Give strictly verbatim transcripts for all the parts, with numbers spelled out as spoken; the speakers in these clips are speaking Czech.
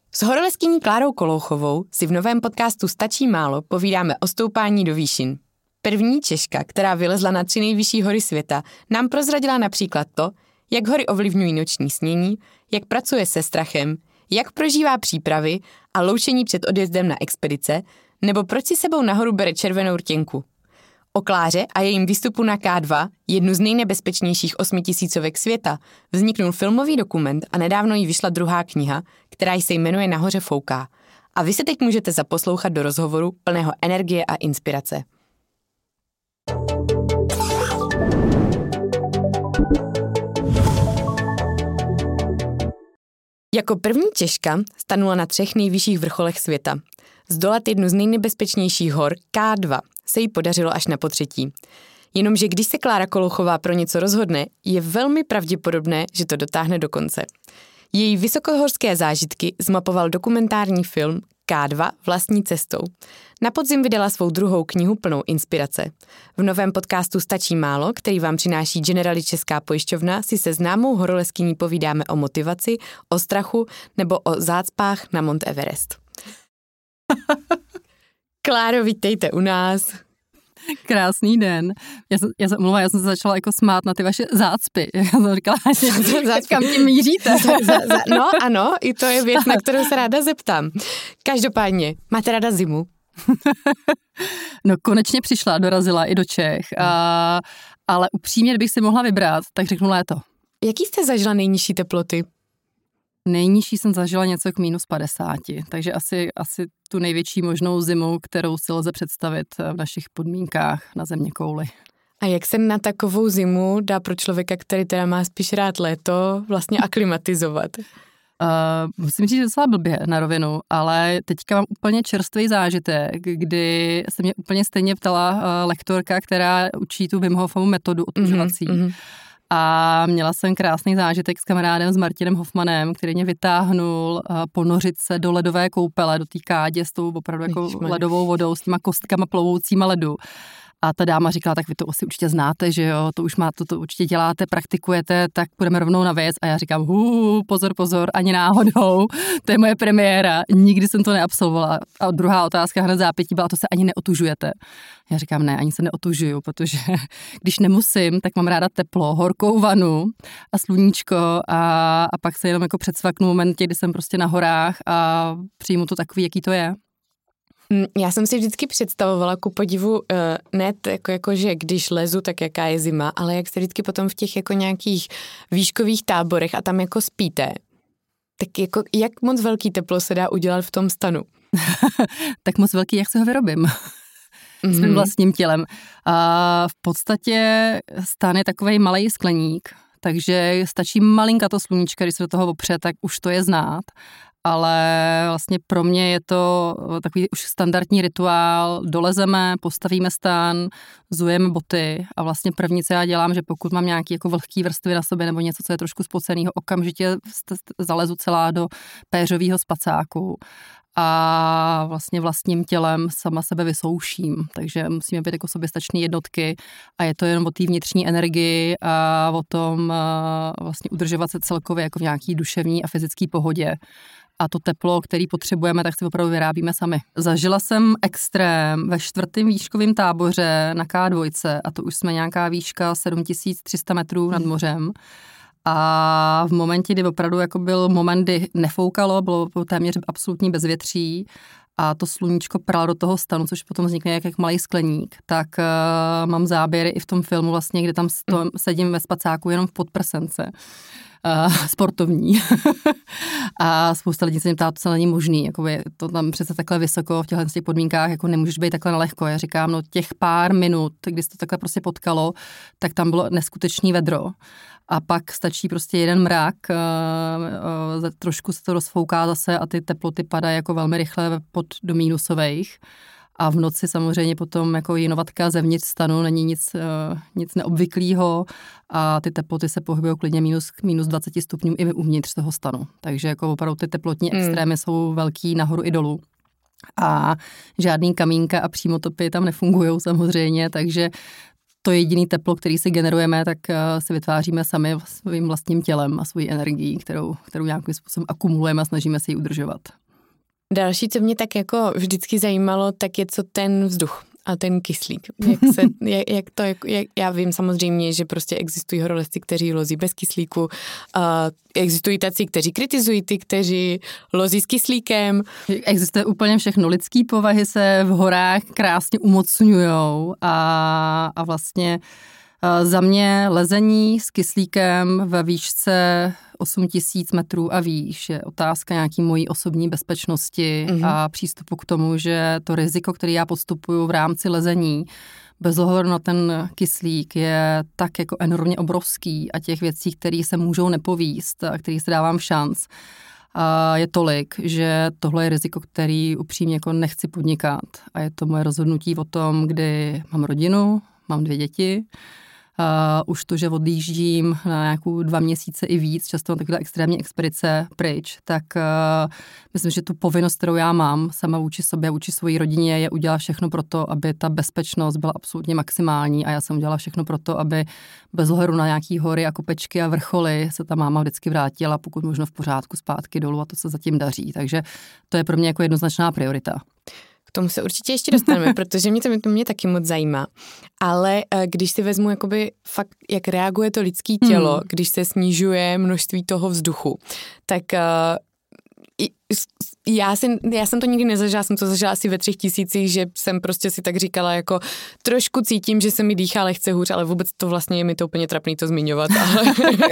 S horolezkyní Klárou Kolouchovou si v novém podcastu Stačí málo povídáme o stoupání do výšin. První Češka, která vylezla na tři nejvyšší hory světa, nám prozradila například to, jak hory ovlivňují noční snění, jak pracuje se strachem, jak prožívá přípravy a loučení před odjezdem na expedice, nebo proč si sebou nahoru bere červenou rtěnku. O Kláře a jejím výstupu na K dva, jednu z nejnebezpečnějších osmitisícovek světa, vzniknul filmový dokument a nedávno jí vyšla druhá kniha, která se jmenuje Nahoře fouká. A vy se teď můžete zaposlouchat do rozhovoru plného energie a inspirace. Jako první Češka stanula na třech nejvyšších vrcholech světa. Zdolat jednu z nejnebezpečnějších hor, K dva, se jí podařilo až na potřetí. Jenomže když se Klára Kolouchová pro něco rozhodne, je velmi pravděpodobné, že to dotáhne do konce. Její vysokohorské zážitky zmapoval dokumentární film K dva vlastní cestou. Na podzim vydala svou druhou knihu plnou inspirace. V novém podcastu Stačí málo, který vám přináší Generali Česká pojišťovna, si se známou horolezkyní povídáme o motivaci, o strachu nebo o zácpách na Mount Everest. Kláro, vítejte u nás. Krásný den. Já jsem, já jsem, mluvila, já jsem se začala jako smát na ty vaše zácpy. Já jsem říkala, že kam tím míříte. Za, za, za, no ano, i to je věc, na kterou se ráda zeptám. Každopádně, máte ráda zimu? No konečně přišla, dorazila i do Čech, a, ale upřímně, kdybych si mohla vybrat, tak řeknu léto. Jaký jste zažila nejnižší teploty? Nejnižší jsem zažila něco k minus padesáti, takže asi, asi tu největší možnou zimu, kterou si lze představit v našich podmínkách na zeměkouli. A jak se na takovou zimu dá pro člověka, který teda má spíš rád léto, vlastně aklimatizovat? Uh, musím říct, že docela blbě na rovinu, ale teďka mám úplně čerstvý zážitek, kdy se mě úplně stejně ptala uh, lektorka, která učí tu Wim Hofovu metodu otužovací. Mm-hmm. A měla jsem krásný zážitek s kamarádem, s Martinem Hofmanem, který mě vytáhnul uh, ponořit se do ledové koupele, do té kádě s tou opravdu jako ledovou vodou, s těma kostkama plovoucíma ledu. A ta dáma říkala, tak vy to asi určitě znáte, že jo, to už má, to, to určitě děláte, praktikujete, tak půjdeme rovnou na věc. A já říkám, hů, pozor, pozor, ani náhodou, to je moje premiéra, nikdy jsem to neabsolvovala. A druhá otázka hned zápětí byla, to se ani neotužujete. Já říkám, ne, ani se neotužuju, protože když nemusím, tak mám ráda teplo, horkou vanu a sluníčko a, a pak se jenom jako předsvaknu v momentě, kdy jsem prostě na horách a přijmu to takový, jaký to je. Já jsem si vždycky představovala ku podivu, ne jako, jako, že když lezu, tak jaká je zima, ale jak se vždycky potom v těch jako nějakých výškových táborech a tam jako spíte, tak jako jak moc velký teplo se dá udělat v tom stanu? Tak moc velký, jak se ho vyrobím. Mm-hmm. Svým vlastním tělem. A v podstatě stan je takovej malej skleník, takže stačí malinka to sluníčka, když se do toho opře, tak už to je znát. Ale vlastně pro mě je to takový už standardní rituál, dolezeme, postavíme stan, zujeme boty a vlastně první, co já dělám, že pokud mám nějaký jako vlhký vrstvy na sobě nebo něco, co je trošku spocenýho, okamžitě zalezu celá do péřovýho spacáku a vlastně vlastním tělem sama sebe vysouším, takže musíme být jako soběstačné jednotky a je to jenom o té vnitřní energii a o tom vlastně udržovat se celkově jako v nějaký duševní a fyzické pohodě. A to teplo, který potřebujeme, tak si opravdu vyrábíme sami. Zažila jsem extrém ve čtvrtém výškovém táboře na K dva a to už jsme nějaká výška sedm tisíc tři sta metrů nad mořem. A v momentě, kdy opravdu jako byl moment, kdy nefoukalo, bylo téměř absolutní bezvětří a to sluníčko pralo do toho stanu, což potom vznikne jak, jak malý skleník, tak uh, mám záběry i v tom filmu vlastně, kde tam sto, sedím ve spacáku jenom v podprsence. Uh, sportovní. A spousta lidí se mě ptá, to se není možný, jakoby to tam přece takhle vysoko v těchto těch podmínkách, jako nemůžeš být takhle nalehko. Já říkám, no těch pár minut, kdy se to takhle prostě potkalo, tak tam bylo neskutečný vedro. A pak stačí prostě jeden mrak, uh, uh, trošku se to rozfouká zase a ty teploty padají jako velmi rychle pod do mínusových. A v noci samozřejmě potom jako jinovatka zevnitř stanu není nic, uh, nic neobvyklého a ty teploty se pohybují klidně minus, minus dvacet stupňů i uvnitř toho stanu. Takže jako opravdu ty teplotní mm. extrémy jsou velký nahoru i dolů. A žádný kamínka a přímotopy tam nefungují samozřejmě, takže to jediný teplo, který si generujeme, tak uh, si vytváříme sami svým vlastním tělem a svojí energií, kterou, kterou nějakým způsobem akumulujeme a snažíme si ji udržovat. Další, co mě tak jako vždycky zajímalo, tak je co ten vzduch a ten kyslík. Jak se, jak, jak to, jak, jak, já vím samozřejmě, že prostě existují horolezci, kteří lozí bez kyslíku, uh, existují tací, kteří kritizují ty, kteří lozí s kyslíkem. Existuje úplně všechno. Lidský povahy se v horách krásně umocňujou a, a vlastně uh, za mě lezení s kyslíkem ve výšce osm tisíc metrů a výš je otázka nějaký mojí osobní bezpečnosti mm-hmm. a přístupu k tomu, že to riziko, které já podstupuju v rámci lezení, bez ohledu na ten kyslík, je tak jako enormně obrovský a těch věcí, které se můžou nepovíst a které se dávám šanc, a je tolik, že tohle je riziko, který upřímně jako nechci podnikat. A je to moje rozhodnutí o tom, kdy mám rodinu, mám dvě děti, Uh, už to, že odjíždím na nějakou dva měsíce i víc, často na takové extrémní expedice pryč, tak uh, myslím, že tu povinnost, kterou já mám sama vůči sobě, vůči své rodině, je udělat všechno pro to, aby ta bezpečnost byla absolutně maximální a já jsem udělala všechno pro to, aby bez ohledu na nějaký hory a kopečky a vrcholy se ta máma vždycky vrátila, pokud možno v pořádku zpátky dolů a to se zatím daří. Takže to je pro mě jako jednoznačná priorita. K tomu se určitě ještě dostaneme, protože mě to, to mě taky moc zajímá. Ale když si vezmu jakoby fakt, jak reaguje to lidské tělo, hmm. když se snižuje množství toho vzduchu, tak uh, já, jsem, já jsem to nikdy nezažila, jsem to zažila asi ve třech tisících, že jsem prostě si tak říkala jako trošku cítím, že se mi dýchá lehce hůř, ale vůbec to vlastně je mi to úplně trapný to zmiňovat. Ale,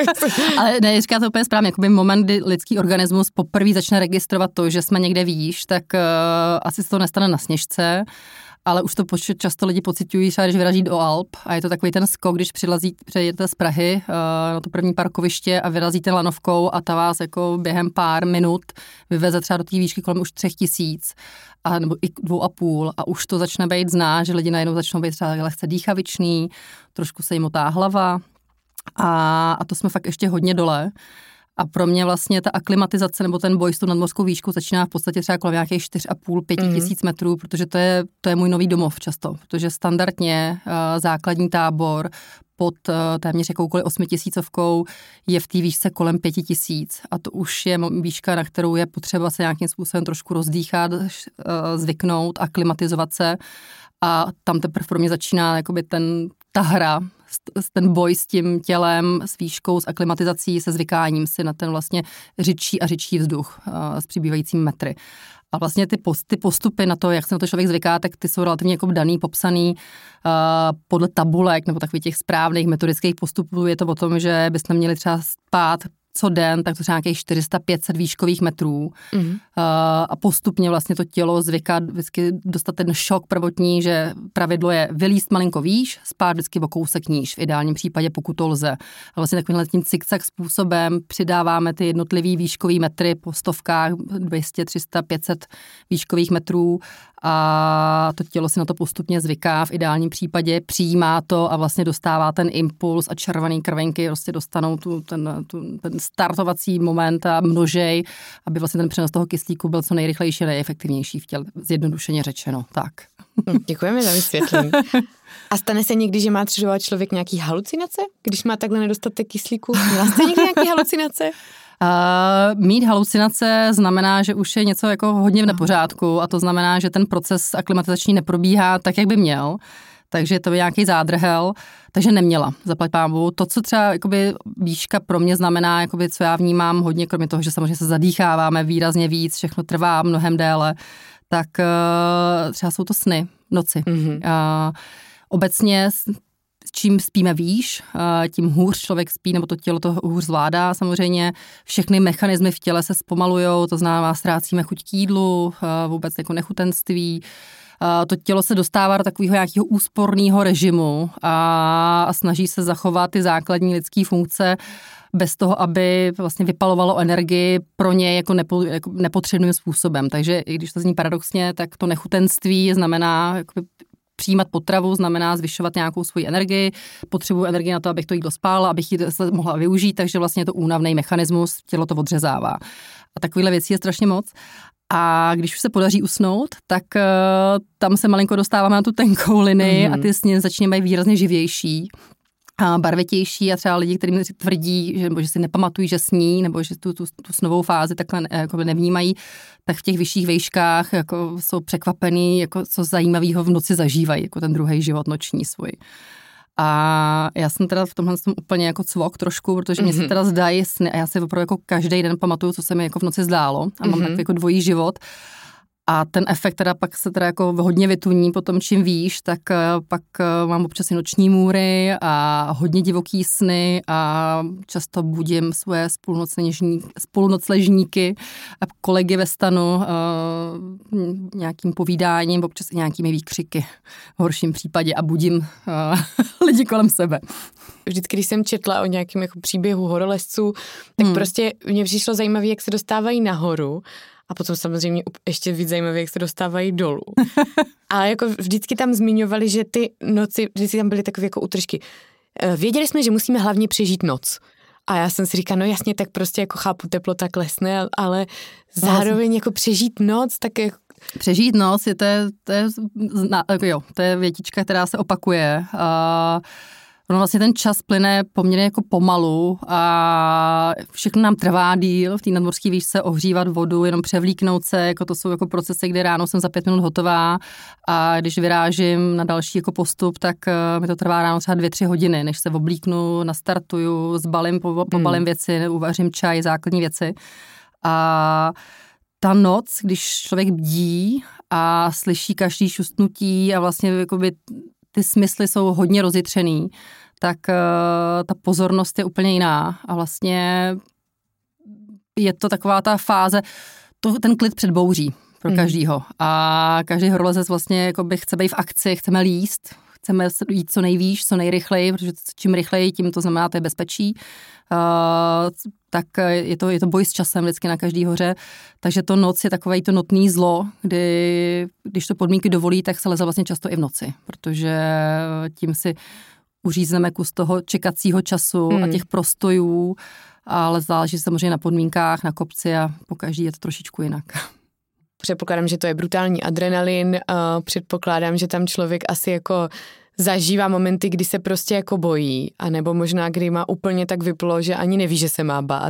ale ne, říká to úplně správně, jakoby moment, kdy lidský organismus poprvé začne registrovat to, že jsme někde výš, tak uh, asi se to nestane na Sněžce, ale už to počet často lidi pociťují, třeba když vyrazí do Alp a je to takový ten skok, když přilazí, přejedete z Prahy uh, na to první parkoviště a vyrazíte lanovkou a ta vás jako během pár minut vyveze třeba do té výšky kolem už třech tisíc a, nebo i dvou a půl a už to začne být znát, že lidi najednou začnou být třeba lehce dýchavičný, trošku se jim otá hlava a, a to jsme fakt ještě hodně dole. A pro mě vlastně ta aklimatizace nebo ten boj s tou nadmořskou výškou začíná v podstatě třeba kolem nějakých čtyři a půl, pět mm. tisíc metrů, protože to je, to je můj nový domov často, protože standardně uh, základní tábor pod uh, téměř jakoukoliv osmitisícovkou je v té výšce kolem pěti tisíc a to už je výška, na kterou je potřeba se nějakým způsobem trošku rozdýchat, uh, zvyknout, aklimatizovat se a tam teprve pro mě začíná jakoby ten, ta hra, ten boj s tím tělem, s výškou, s aklimatizací, se zvykáním si na ten vlastně řidčí a řidčí vzduch uh, s přibývajícími metry. A vlastně ty, post, ty postupy na to, jak se na to člověk zvyká, tak ty jsou relativně jako daný, popsaný uh, podle tabulek nebo takových těch správných metodických postupů. Je to o tom, že byste měli třeba spát co den, tak to třeba nějakých čtyři sta pět set výškových metrů mm. uh, a postupně vlastně to tělo zvyká vždycky dostat ten šok prvotní, že pravidlo je vylízt malinko výš, spát vždycky o kousek níž, v ideálním případě pokud to lze. A vlastně takovýmhle tím cikcak způsobem přidáváme ty jednotlivý výškový metry po stovkách, dvě stě, tři sta, pět set výškových metrů a to tělo si na to postupně zvyká, v ideálním případě přijímá to a vlastně dostává ten impuls a červený krvenky prostě dostanou tu, ten, tu, ten startovací moment a množej, aby vlastně ten přenos toho kyslíku byl co nejrychlejší a nejefektivnější v těle, zjednodušeně řečeno. Tak. Děkujeme za vysvětlení. A stane se někdy, že má třeba člověk nějaký halucinace, když má takhle nedostatek kyslíku? Měla jste někdy nějaký halucinace? Uh, mít halucinace znamená, že už je něco jako hodně v nepořádku a to znamená, že ten proces aklimatizační neprobíhá tak, jak by měl. Takže to je nějaký zádrhel, takže neměla, zaplať pánbůh. To, co třeba jakoby, výška pro mě znamená, jakoby, co já vnímám hodně, kromě toho, že samozřejmě se zadýcháváme výrazně víc, všechno trvá mnohem déle, tak uh, třeba jsou to sny, noci. Mm-hmm. Uh, obecně čím spíme výš, tím hůř člověk spí, nebo to tělo to hůř zvládá samozřejmě. Všechny mechanismy v těle se zpomalujou, to znamená, ztrácíme chuť k jídlu, vůbec jako nechutenství. To tělo se dostává do takového nějakého úsporného režimu a, a snaží se zachovat ty základní lidské funkce bez toho, aby vlastně vypalovalo energii pro ně jako, nepo, jako nepotřebným způsobem. Takže i když to zní paradoxně, tak to nechutenství znamená jako přijímat potravu, znamená zvyšovat nějakou svoji energii, potřebuji energii na to, abych to jídlo spálila, abych ji mohla využít, takže vlastně je to únavný mechanismus, tělo to odřezává. A takovýhle věcí je strašně moc. A když už se podaří usnout, tak uh, tam se malinko dostáváme na tu tenkou linii mm-hmm. a ty sny začínají být výrazně živější. a barvitější a třeba lidi, kteří mi tvrdí, že, nebo že si nepamatují, že sní, nebo že tu, tu, tu snovou fázi takhle jako nevnímají, tak v těch vyšších výškách jako jsou překvapený, jako co zajímavého v noci zažívají, jako ten druhý život noční svůj. A já jsem teda v tomhle tom úplně jako cvok trošku, protože mě mm-hmm. se teda zdají sny a já si opravdu jako každý den pamatuju, co se mi jako v noci zdálo a mm-hmm. mám takový jako dvojí život. A ten efekt teda pak se teda jako hodně vytuní potom, čím víš, tak pak mám občas i noční můry a hodně divoký sny a často budím svoje spolunocležníky a kolegy ve stanu uh, nějakým povídáním, občas i nějakými výkřiky v horším případě a budím uh, lidi kolem sebe. Vždycky, když jsem četla o nějakém jako příběhu horolezců, tak hmm. prostě mně přišlo zajímavé, jak se dostávají nahoru. A potom samozřejmě ještě víc zajímavé, jak se dostávají dolů. A jako vždycky tam zmiňovali, že ty noci, vždycky tam byly takové jako útržky. Věděli jsme, že musíme hlavně přežít noc. A já jsem si říkala, no jasně, tak prostě jako chápu, teplota klesne, ale zároveň jako přežít noc, tak jako... Přežít noc je to, to, je, jo, to je větička, která se opakuje. A ono vlastně ten čas plyne poměrně jako pomalu a všechno nám trvá díl v té nadmořské výšce, ohřívat vodu, jenom převlíknout se, jako to jsou jako procesy, kdy ráno jsem za pět minut hotová a když vyrážím na další jako postup, tak mi to trvá ráno třeba dvě, tři hodiny, než se oblíknu, nastartuju, zbalím, pobalím hmm. věci, uvařím čaj, základní věci. A ta noc, když člověk bdí a slyší každý šustnutí a vlastně jakoby ty smysly jsou hodně rozjitřený, tak uh, ta pozornost je úplně jiná a vlastně je to taková ta fáze, to, ten klid před bouří pro každýho. A každý horolezec vlastně jakoby chce být v akci, chceme líst, chceme jít co nejvýš, co nejrychleji, protože čím rychleji, tím to znamená, to je bezpečí. Uh, tak je to, je to boj s časem vždycky na každý hoře. Takže to noc je takové to notný zlo, kdy když to podmínky dovolí, tak se leze vlastně často i v noci, protože tím si uřízneme kus toho čekacího času hmm. a těch prostojů, ale záleží samozřejmě na podmínkách, na kopci a po každý je to trošičku jinak. Předpokládám, že to je brutální adrenalin, a předpokládám, že tam člověk asi jako zažívá momenty, kdy se prostě jako bojí, anebo možná, kdy má úplně tak vyplo, že ani neví, že se má bát.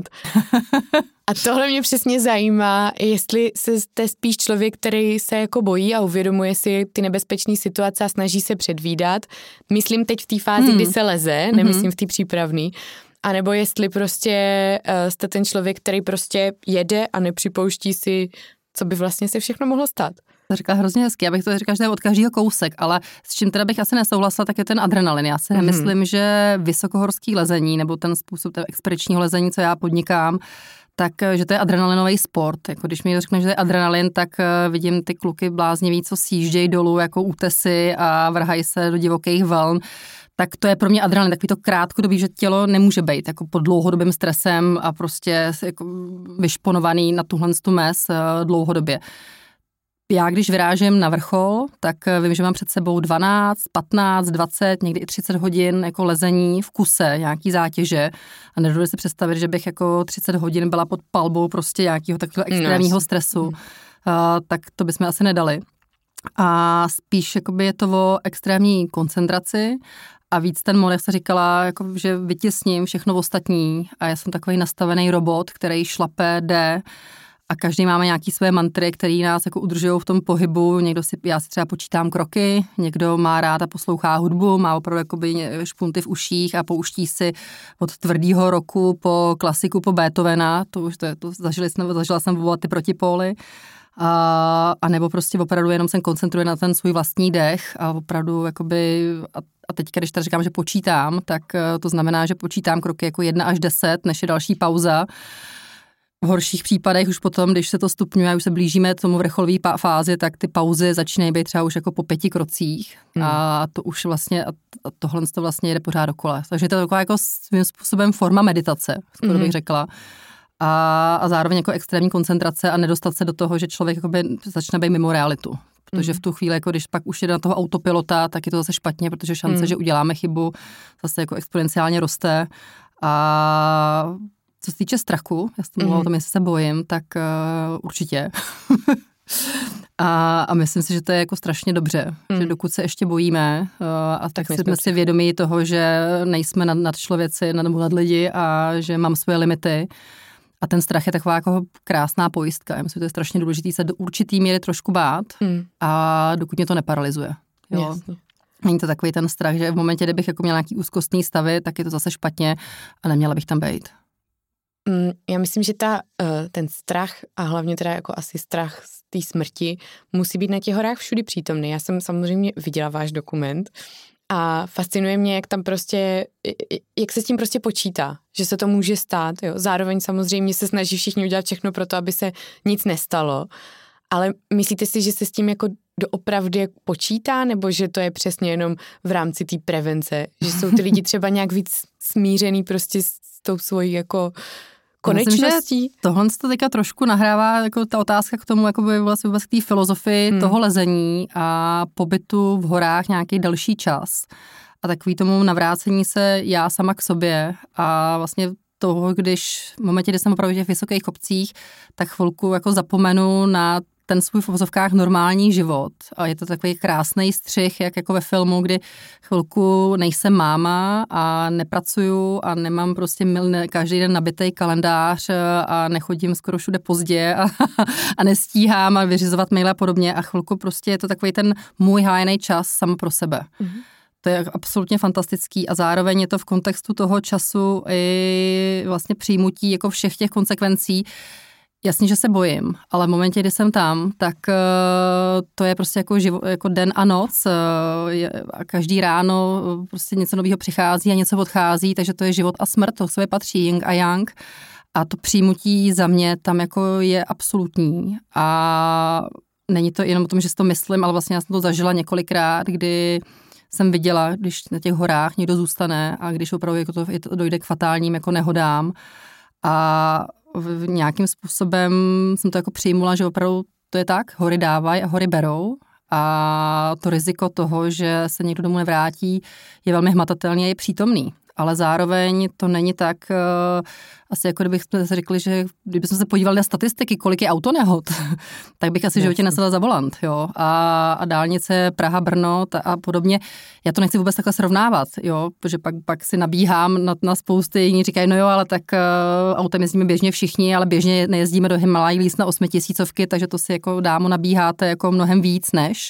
A tohle mě přesně zajímá, jestli jste spíš člověk, který se jako bojí a uvědomuje si ty nebezpečné situace a snaží se předvídat. Myslím teď v té fázi, hmm. kdy se leze, nemyslím v té přípravné. A nebo jestli prostě uh, jste ten člověk, který prostě jede a nepřipouští si, co by vlastně se všechno mohlo stát. To řekla hrozně hezky, já bych to řekla, že to je od každého kousek, ale s čím teda bych asi nesouhlasila, tak je ten adrenalin. Já si nemyslím, mm-hmm. že vysokohorský lezení nebo ten způsob toho expedičního lezení, co já podnikám, tak, že to je adrenalinový sport. Jako když mi řekne, že to je adrenalin, tak vidím ty kluky bláznivý, co sjíždějí dolů jako útesy a vrhají se do divokých vln. Tak to je pro mě adrenalin, takový to krátkodobý, že tělo nemůže být jako pod dlouhodobým stresem a prostě jako vyšponovaný na tuhle tu mez dlouhodobě. Já, když vyrážím na vrchol, tak vím, že mám před sebou dvanáct, patnáct, dvacet, někdy i třicet hodin jako lezení v kuse, nějaký zátěže a nedovedu si představit, že bych jako třicet hodin byla pod palbou prostě nějakého takového extrémního stresu, uh, tak to bychom asi nedali. A spíš jakoby je to o extrémní koncentraci a víc ten mod, jak se říkala, jako, že vytěsním všechno ostatní a já jsem takový nastavený robot, který šlape, jde a každý máme nějaký své mantry, které nás jako udržují v tom pohybu. Někdo si, já si třeba počítám kroky, někdo má rád a poslouchá hudbu, má opravdu jakoby špunty v uších a pouští si od tvrdýho roku po klasiku, po Beethovena, to už to, je, to zažili jsme, zažila jsem oba ty protipóly. A, a nebo prostě opravdu jenom se koncentruje na ten svůj vlastní dech a opravdu jakoby, a, a teď, když tady říkám, že počítám, tak to znamená, že počítám kroky jako jedna až deset, než je další pauza. V horších případech už potom, když se to stupňuje a už se blížíme tomu vrcholové fázi, tak ty pauzy začínají být třeba už jako po pěti krocích hmm. a to už vlastně, a tohle to vlastně jede pořád dokola. Takže to je taková jako svým způsobem forma meditace, skoro hmm. bych řekla. A, a zároveň jako extrémní koncentrace a nedostat se do toho, že člověk jakoby začne být mimo realitu. Protože v tu chvíli, jako když pak už jde na toho autopilota, tak je to zase špatně, protože šance, mm. že uděláme chybu, zase jako exponenciálně roste. A co se týče strachu, já jsem mluvila mm. o tom, jestli se bojím, tak uh, určitě. A, a myslím si, že to je jako strašně dobře, mm. že dokud se ještě bojíme uh, a tak, tak jsme si vědomí toho, že nejsme nad, nad člověci, nad, nad lidi a že mám svoje limity. A ten strach je taková jako krásná pojistka. Já myslím, že to je strašně důležité se do určitý míry trošku bát mm. a dokud mě to neparalyzuje. Jo? Jasně. Není to takový ten strach, že v momentě, kdybych jako měla nějaký úzkostný stavy, tak je to zase špatně a neměla bych tam být. Mm, já myslím, že ta, ten strach a hlavně teda jako asi strach z té smrti musí být na těch horách všudy přítomný. Já jsem samozřejmě viděla váš dokument a fascinuje mě, jak tam prostě, jak se s tím prostě počítá, že se to může stát, jo. Zároveň samozřejmě se snaží všichni udělat všechno pro to, aby se nic nestalo, ale myslíte si, že se s tím jako doopravdy počítá, nebo že to je přesně jenom v rámci té prevence, že jsou ty lidi třeba nějak víc smířený prostě s tou svojí jako konečností? Myslím, tohle to teďka trošku nahrává jako ta otázka k tomu, jako by vlastně vůbec k té filozofii hmm. toho lezení a pobytu v horách nějaký delší čas a takový tomu navrácení se já sama k sobě a vlastně toho, když v momentě, kdy jsem opravdu v těch vysokých kopcích, tak chvilku jako zapomenu na ten svůj v uvozovkách normální život. A je to takový krásný střih, jak jako ve filmu, kdy chvilku nejsem máma a nepracuju a nemám prostě milne, každý den nabitej kalendář a nechodím skoro všude pozdě a, a nestíhám a vyřizovat maily a podobně. A chvilku prostě je to takový ten můj hájnej čas samo pro sebe. Mm-hmm. To je absolutně fantastický a zároveň je to v kontextu toho času i vlastně přijmutí jako všech těch konsekvencí. Jasně, že se bojím, ale v momentě, kdy jsem tam, tak uh, to je prostě jako, živo, jako den a noc uh, je, a každý ráno uh, prostě něco nového přichází a něco odchází, takže to je život a smrt, to k sobě patří yin a yang a to přijmutí za mě tam jako je absolutní a není to jenom o tom, že si to myslím, ale vlastně já jsem to zažila několikrát, kdy jsem viděla, když na těch horách někdo zůstane a když opravdu jako to, to dojde k fatálním jako nehodám a v nějakým způsobem jsem to jako přijmula, že opravdu to je tak, hory dávají a hory berou a to riziko toho, že se někdo domů nevrátí, je velmi hmatatelný a je přítomný. Ale zároveň to není tak, uh, asi jako kdybychom se řekli, že kdybychom se podívali na statistiky, kolik je autonehod, tak bych asi v životě nesela za volant, jo. A, a dálnice Praha, Brno a podobně. Já to nechci vůbec takhle srovnávat, jo, protože pak, pak si nabíhám na, na spousty, jiní říkají, no jo, ale tak uh, autem jezdíme běžně všichni, ale běžně nejezdíme do Himalají líst na osmitisícovky, takže to si jako dámo nabíháte jako mnohem víc než.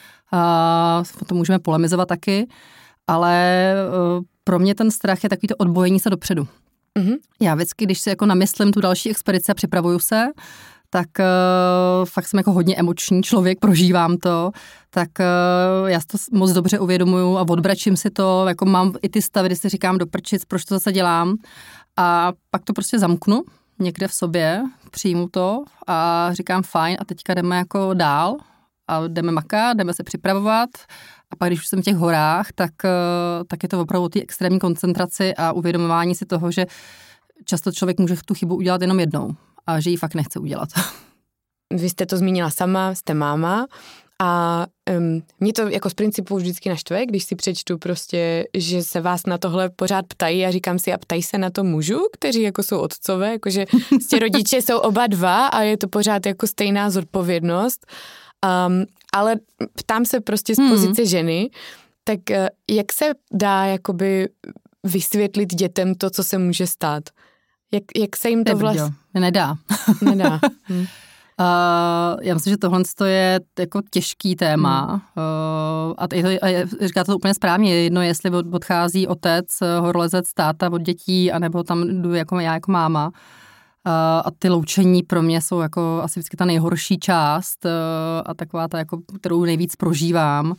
Uh, to můžeme polemizovat taky, ale uh, pro mě ten strach je takový to odbojení se dopředu. Mm-hmm. Já vždycky, když si jako namyslím tu další expedici a připravuju se, tak uh, fakt jsem jako hodně emoční člověk, prožívám to, tak uh, já si to moc dobře uvědomuju a odbračím si to, jako mám i ty stavy, kdy si říkám do prčic, proč to zase dělám a pak to prostě zamknu někde v sobě, přijmu to a říkám fajn a teďka jdeme jako dál a jdeme makat, jdeme se připravovat. A pak, když už jsem v těch horách, tak, tak je to opravdu o té extrémní koncentraci a uvědomování si toho, že často člověk může tu chybu udělat jenom jednou a že ji fakt nechce udělat. Vy jste to zmínila sama, jste máma a um, mě to jako z principu vždycky naštve, když si přečtu prostě, že se vás na tohle pořád ptají a říkám si, a ptají se na to mužů, kteří jako jsou otcové, jakože prostě rodiče jsou oba dva a je to pořád jako stejná zodpovědnost. Um, ale ptám se prostě z pozice hmm. ženy, tak uh, jak se dá jakoby vysvětlit dětem to, co se může stát? Jak, jak se jim to vlastně... Nedá. Nedá. Hmm. Uh, já myslím, že tohle je jako těžký téma hmm. uh, a, je to, a říká to úplně správně, je jedno, jestli odchází otec, horolezec, táta od dětí, anebo tam jdu jako já jako máma. Uh, a ty loučení pro mě jsou jako asi vždycky ta nejhorší část uh, a taková ta, jako, kterou nejvíc prožívám.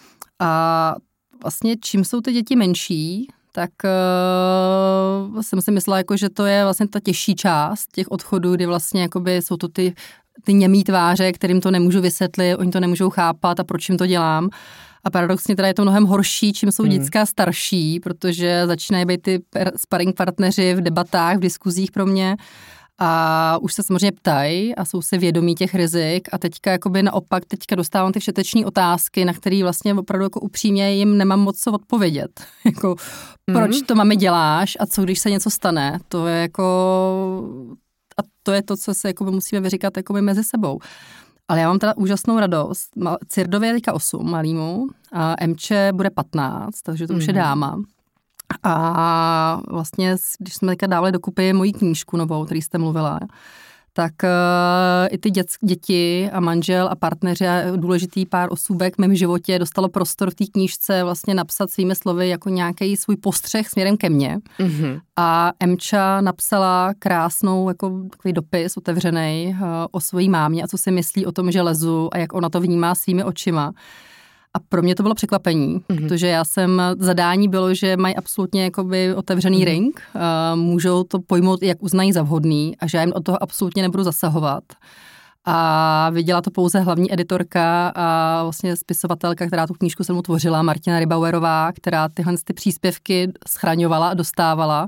A vlastně čím jsou ty děti menší, tak uh, jsem si myslela, jako, že to je vlastně ta těžší část těch odchodů, kdy vlastně jakoby jsou to ty, ty němý tváře, kterým to nemůžu vysvětlit, oni to nemůžou chápat a proč jim to dělám. A paradoxně teda je to mnohem horší, čím jsou hmm. děcka starší, protože začínají být ty sparring partneři v debatách, v diskuzích pro mě a už se samozřejmě ptají a jsou si vědomí těch rizik a teďka jakoby naopak teďka dostávám ty všeteční otázky, na které vlastně opravdu jako upřímně jim nemám moc co odpovědět. Jako, proč hmm. to mami děláš a co když se něco stane? To je jako... A to je to, co se jakoby musíme vyříkat jakoby mezi sebou. Ale já mám teda úžasnou radost. Cirdovi je teďka osm malýmu a Emče bude patnáct, takže to už je dáma. A vlastně, když jsme teďka dávali dokupy moji knížku novou, který jste mluvila, tak uh, i ty dět, děti a manžel a partneři a důležitý pár osůbek v mém životě dostalo prostor v té knížce vlastně napsat svými slovy jako nějaký svůj postřeh směrem ke mně. Mm-hmm. A Emča napsala krásnou jako takový dopis otevřený uh, o svojí mámě a co si myslí o tom, že lezu a jak ona to vnímá svými očima. A pro mě to bylo překvapení, mm-hmm. protože já jsem, zadání bylo, že mají absolutně jakoby otevřený mm-hmm. ring, uh, můžou to pojmout, jak uznají za vhodný a že já jim od toho absolutně nebudu zasahovat. A viděla to pouze hlavní editorka a vlastně spisovatelka, která tu knížku se mu tvořila, Martina Rybauerová, která tyhle ty příspěvky schraňovala a dostávala.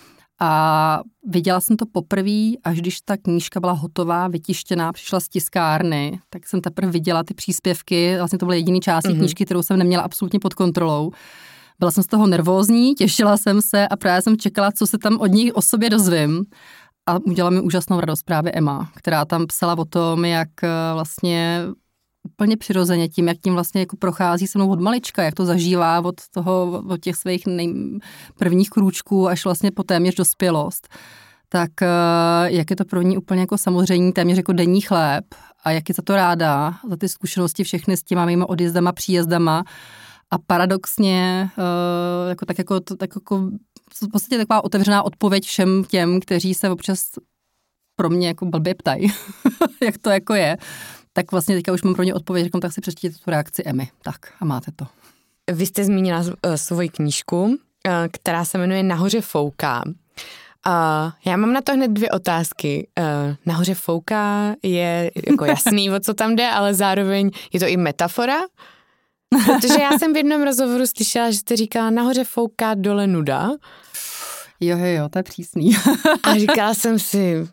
A viděla jsem to poprvé, až když ta knížka byla hotová, vytištěná, přišla z tiskárny, tak jsem teprve viděla ty příspěvky, vlastně to byla jediný část mm-hmm. knížky, kterou jsem neměla absolutně pod kontrolou. Byla jsem z toho nervózní, těšila jsem se a právě jsem čekala, co se tam od nich o sobě dozvím. A udělala mi úžasnou radost právě Emma, která tam psala o tom, jak vlastně úplně přirozeně tím, jak tím vlastně jako prochází se mnou od malička, jak to zažívá od toho, od těch svých nej, prvních krůčků až vlastně po téměř dospělost. Tak jak je to pro ní úplně jako samozřejmě téměř jako denní chléb a jak je za to ráda, za ty zkušenosti všechny s těma mými odjezdama, příjezdama a paradoxně jako tak jako, tak jako v podstatě taková otevřená odpověď všem těm, kteří se občas pro mě jako blbě ptají, jak to jako je. Tak vlastně teďka už mám pro ně odpověď, říkám, tak si přečtěte tu reakci Emy. Tak a máte to. Vy jste zmínila uh, svoji knížku, uh, která se jmenuje Nahoře fouká. Uh, já mám na to hned dvě otázky. Uh, nahoře fouká je jako jasný, o co tam jde, ale zároveň je to i metafora? Protože já jsem v jednom rozhovoru slyšela, že jste říkala, nahoře fouká, dole nuda. Jo, jo, jo, to je přísný. A říkala jsem si...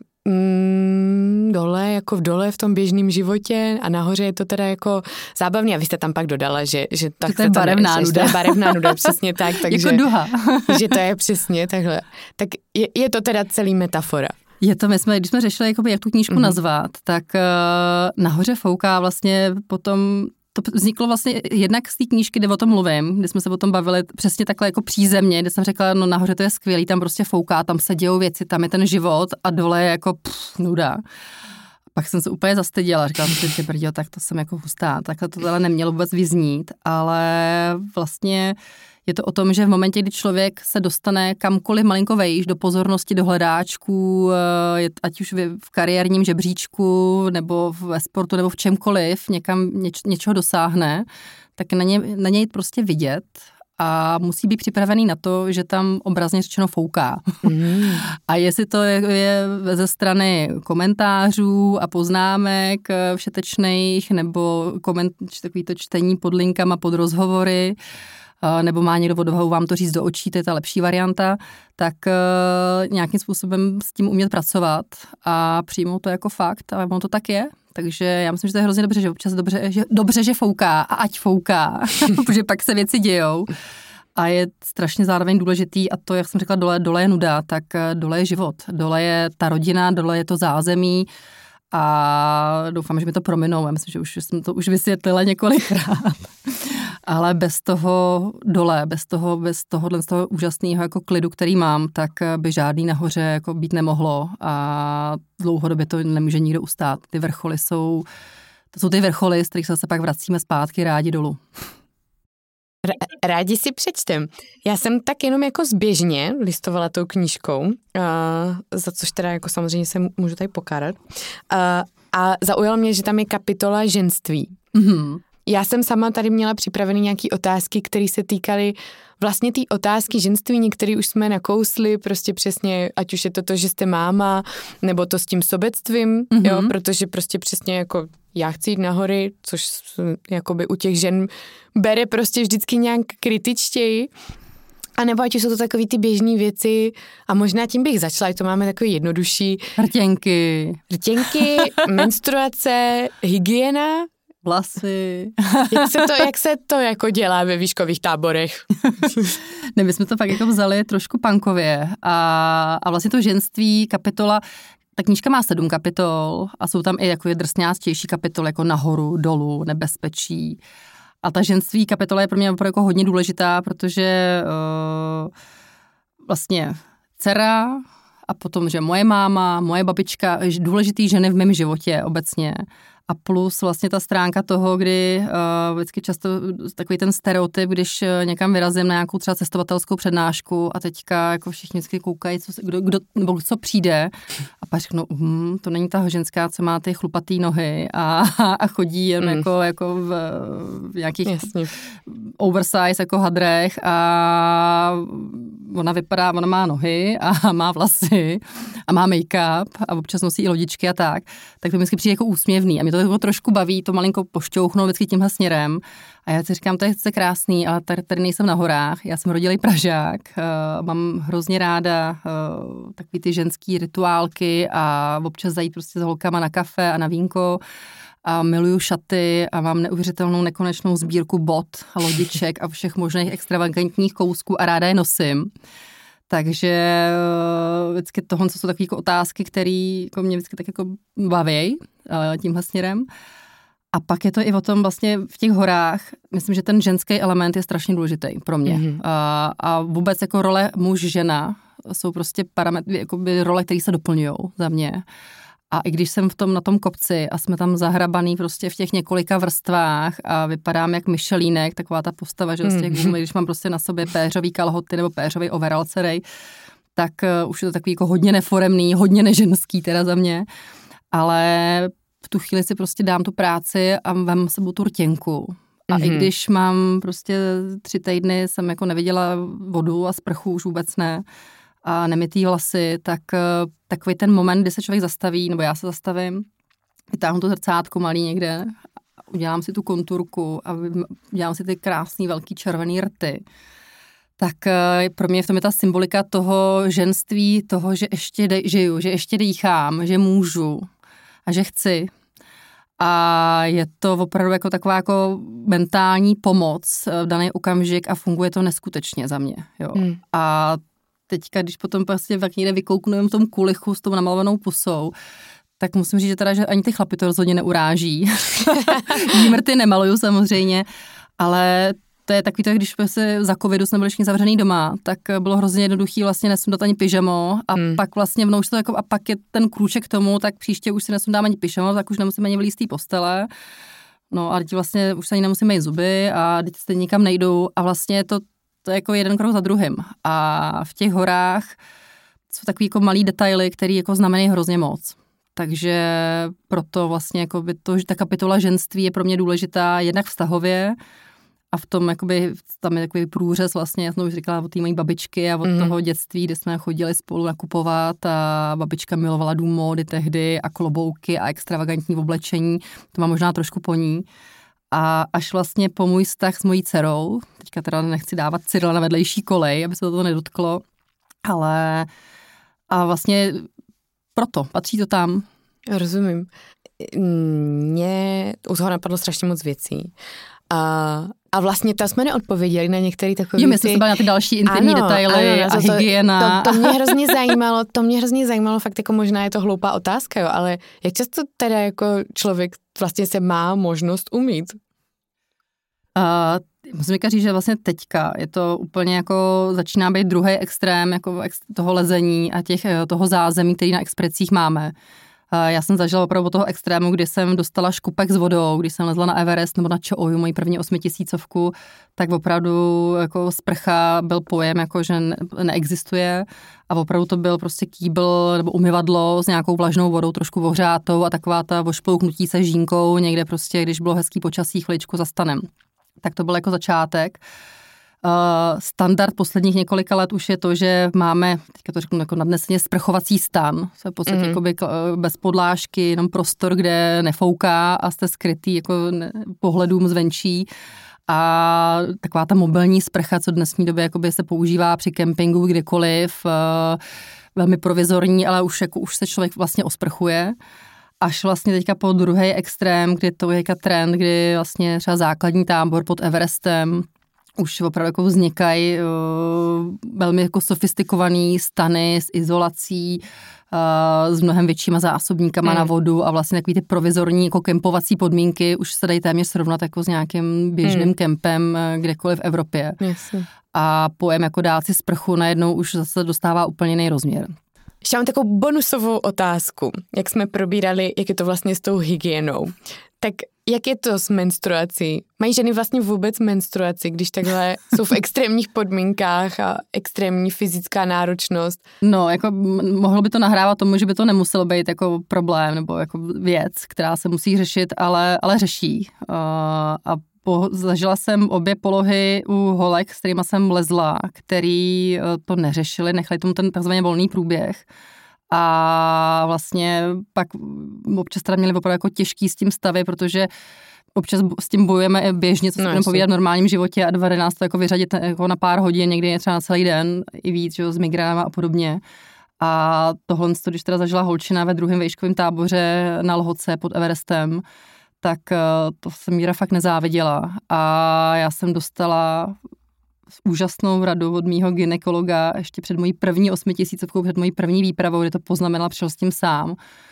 Mm, dole, jako v dole v tom běžném životě a nahoře je to teda jako zábavný a vy jste tam pak dodala, že, že tak že to je barevná nuda. Že to je barevná nuda, přesně tak. Takže, jako duha. Že to je přesně takhle. Tak je, je to teda celý metafora. Je to, my jsme, když jsme řešili, jakoby, jak tu knížku mm-hmm. nazvat, tak uh, nahoře fouká vlastně potom. To vzniklo vlastně jednak z té knížky, kde o tom mluvím, kde jsme se o tom bavili přesně takhle jako přízemně, kde jsem řekla, no nahoře to je skvělý, tam prostě fouká, tam se dějou věci, tam je ten život a dole je jako pff, nuda. Pak jsem se úplně zastyděla, říkala jsem si, brďo, tak to jsem jako hustá, takhle to ale nemělo vůbec vyznít, ale vlastně je to o tom, že v momentě, kdy člověk se dostane kamkoliv malinko vejš do pozornosti, do hledáčků, ať už v kariérním žebříčku, nebo ve sportu, nebo v čemkoliv, někam něč, něčeho dosáhne, tak na, ně, na něj prostě vidět a musí být připravený na to, že tam obrazně řečeno fouká. Mm. A jestli to je, je ze strany komentářů a poznámek všetečných, nebo koment, takový to čtení pod linkama, pod rozhovory, nebo má někdo odvahu vám to říct do očí, to je ta lepší varianta, tak uh, nějakým způsobem s tím umět pracovat a přijmout to jako fakt a ono to tak je. Takže já myslím, že to je hrozně dobře, že občas dobře, že, dobře, že fouká a ať fouká, protože pak se věci dějou. A je strašně zároveň důležitý a to, jak jsem řekla, dole, dole je nuda, tak dole je život. Dole je ta rodina, dole je to zázemí a doufám, že mi to prominou. Já myslím, že už jsem to už vysvětlila několikrát. Ale bez toho dole, bez toho, bez tohohle, z toho úžasného jako klidu, který mám, tak by žádný nahoře jako být nemohlo a dlouhodobě to nemůže nikdo ustát. Ty vrcholy jsou, to jsou ty vrcholy, z kterých se pak vracíme zpátky rádi dolů. Rádi si přečtem. Já jsem tak jenom jako zběžně listovala tou knížkou, uh, za což teda jako samozřejmě se můžu tady pokárat. Uh, a zaujalo mě, že tam je kapitola ženství. Mm-hmm. Já jsem sama tady měla připravený nějaký otázky, které se týkaly vlastně té otázky ženství, některé už jsme nakousli, prostě přesně, ať už je to to, že jste máma, nebo to s tím sobectvím, mm-hmm. jo, protože prostě přesně jako já chci jít na hory, což jakoby u těch žen bere prostě vždycky nějak kritičtěji. A nebo ať už jsou to takový ty běžné věci a možná tím bych začala, ať to máme takový jednodušší. Rtěnky. Rtěnky, menstruace, hygiena. Vlasy. Jak se to, jak se to jako dělá ve výškových táborech? Ne, my jsme to fakt jako vzali trošku punkově a, a vlastně to ženství, kapitola, Ta knížka má sedm kapitol a jsou tam i jako drsňástější kapitoly, jako nahoru, dolů, nebezpečí. A ta ženství kapitola je pro mě opravdu jako hodně důležitá, protože uh, vlastně dcera a potom, že moje máma, moje babička, důležitý ženy v mém životě obecně. A plus vlastně ta stránka toho, kdy uh, vždycky často takový ten stereotyp, když někam vyrazím na nějakou třeba cestovatelskou přednášku a teďka jako všichni vždycky koukají, co, kdo, kdo, nebo co přijde a pak řeknou, hm, to není ta ženská, co má ty chlupatý nohy a, a chodí jen mm. jako, jako v, v nějakých Jasně. oversize jako hadrech a ona vypadá, ona má nohy a má vlasy a má make-up a občas nosí i lodičky a tak, tak to mi vždycky přijde jako úsměvný a mě to jako trošku baví, to malinko pošťouchnout vždycky tímhle směrem. A já si říkám, to je krásný, ale tady, tady nejsem na horách. Já jsem rodilý Pražák, uh, mám hrozně ráda uh, takový ty ženský rituálky a občas zajít prostě s holkama na kafe a na vínko. A miluju šaty a mám neuvěřitelnou nekonečnou sbírku bot a lodiček a všech možných extravagantních kousků a ráda je nosím. Takže vždycky tohle jsou takové jako otázky, které jako mě vždycky tak jako baví tímhle směrem. A pak je to i o tom vlastně v těch horách, myslím, že ten ženský element je strašně důležitý pro mě. Mm-hmm. A, a vůbec jako role muž-žena jsou prostě parametry, jakoby role, které se doplňují za mě. A i když jsem v tom na tom kopci a jsme tam zahrabaný prostě v těch několika vrstvách a vypadám jak Michelínek, taková ta postava, že vlastně mm. když mám prostě na sobě péřový kalhoty nebo péřový overall celý, tak uh, už je to takový jako hodně neforemný, hodně neženský teda za mě, ale v tu chvíli si prostě dám tu práci a vem sebou tu rtěnku. A mm-hmm. i když mám prostě tři týdny, jsem jako neviděla vodu a sprchu, už vůbec ne, a nemytý vlasy, tak takový ten moment, kdy se člověk zastaví, nebo já se zastavím, vytáhnu to zrcátko malý někde, udělám si tu konturku a udělám si ty krásný velký červený rty, tak pro mě v tom je ta symbolika toho ženství, toho, že ještě de- žiju, že ještě dýchám, že můžu a že chci. A je to opravdu jako taková jako mentální pomoc v daný okamžik a funguje to neskutečně za mě. Jo. Hmm. A teďka, když potom prostě tak někde vykouknu v tom kulichu s tou namalovanou pusou, tak musím říct, že teda, že ani ty chlapi to rozhodně neuráží. Výmrty nemaluju samozřejmě, ale to je takový to, když prostě za covidu jsme byli všichni zavřený doma, tak bylo hrozně jednoduchý vlastně nesundat ani pyžamo a hmm. pak vlastně mnou to jako, a pak je ten krůček k tomu, tak příště už si nesundám ani pyžamo, tak už nemusím ani vylízt z té postele. No a teď vlastně už se ani nemusím mít zuby a teď se nikam nejdou a vlastně to To je jako jeden krok za druhým. A v těch horách jsou takový jako malý detaily, který jako znamenají hrozně moc. Takže proto vlastně jako by to, že ta kapitola ženství je pro mě důležitá jednak vztahově a v tom jakoby, tam je takový průřez vlastně, já jsem už říkala od té mojí babičky a od mm. toho dětství, kdy jsme chodili spolu nakupovat a babička milovala dům módy tehdy a klobouky a extravagantní oblečení. To má možná trošku po ní. A až vlastně po můj vztah s mojí dcerou, teďka teda nechci dávat Cyrila na vedlejší kolej, aby se to nedotklo, ale a vlastně proto, patří to tam. Rozumím. Mně už ho napadlo strašně moc věcí. A, a vlastně tam jsme neodpověděli na některé takové věci. Jo, my jsme se bavili na ty další intimní ano, detaily ano, a to, hygiena. To, to, to mě hrozně zajímalo, to mě hrozně zajímalo, fakt jako možná je to hloupá otázka, jo, ale jak často teda jako člověk vlastně se má možnost umýt? Uh, musím říct, že vlastně teďka je to úplně jako, začíná být druhý extrém jako ex, toho lezení a těch, toho zázemí, který na expedicích máme. Uh, já jsem zažila opravdu toho extrému, kdy jsem dostala škupek s vodou, když jsem lezla na Everest nebo na Čooju, moji první osmitisícovku, tak opravdu jako sprcha byl pojem, jako že ne, neexistuje a opravdu to byl prostě kýbl nebo umyvadlo s nějakou vlažnou vodou, trošku ohřátou a taková ta vošplouknutí se žínkou někde prostě, když bylo hezký počasí, chviličku za stanem. Tak to byl jako začátek. Uh, standard posledních několika let už je to, že máme, teďka to řeknu jako nadneseně, sprchovací stan. To je v podstatě mm-hmm. jakoby bez podlážky, jenom prostor, kde nefouká a jste skrytý jako ne, pohledům zvenčí. A taková ta mobilní sprcha, co dnesní době jakoby se používá při kempingu kdekoliv, uh, velmi provizorní, ale už, jako, už se člověk vlastně osprchuje. Až vlastně teďka po druhý extrém, kdy to je trend, kdy vlastně třeba základní tábor pod Everestem už opravdu jako vznikají uh, velmi jako sofistikovaný stany s izolací, uh, s mnohem většíma zásobníkama mm. na vodu a vlastně takový ty provizorní jako kempovací podmínky už se dají téměř srovnat jako s nějakým běžným mm. kempem kdekoliv v Evropě. Yes. A pojem jako dát si sprchu najednou už zase dostává úplně jiný rozměr. Ještě mám takovou bonusovou otázku, jak jsme probírali, jak je to vlastně s tou hygienou. Tak jak je to s menstruací? Mají ženy vlastně vůbec menstruaci, když takhle jsou v extrémních podmínkách a extrémní fyzická náročnost? No, jako mohlo by to nahrávat tomu, že by to nemuselo být jako problém nebo jako věc, která se musí řešit, ale, ale řeší. Uh, a po, zažila jsem obě polohy u holek, s kterýma jsem lezla, který to neřešili, nechali tomu ten takzvaně volný průběh. A vlastně pak občas teda měli opravdu jako těžký s tím stavy, protože občas s tím bojujeme běžně, co se no, budeme povídat v normálním životě a dvanáct nás to jako vyřadit jako na pár hodin, někdy je třeba na celý den i víc, že, s migránama a podobně. A tohle, když teda zažila holčina ve druhém vejškovém táboře na Lhoce pod Everestem, tak to jsem Míra fakt nezáviděla. A já jsem dostala úžasnou radu od mýho gynekologa ještě před mojí první osmitisícovkou, před mojí první výpravou, kde to poznamenala, přišel s tím sám.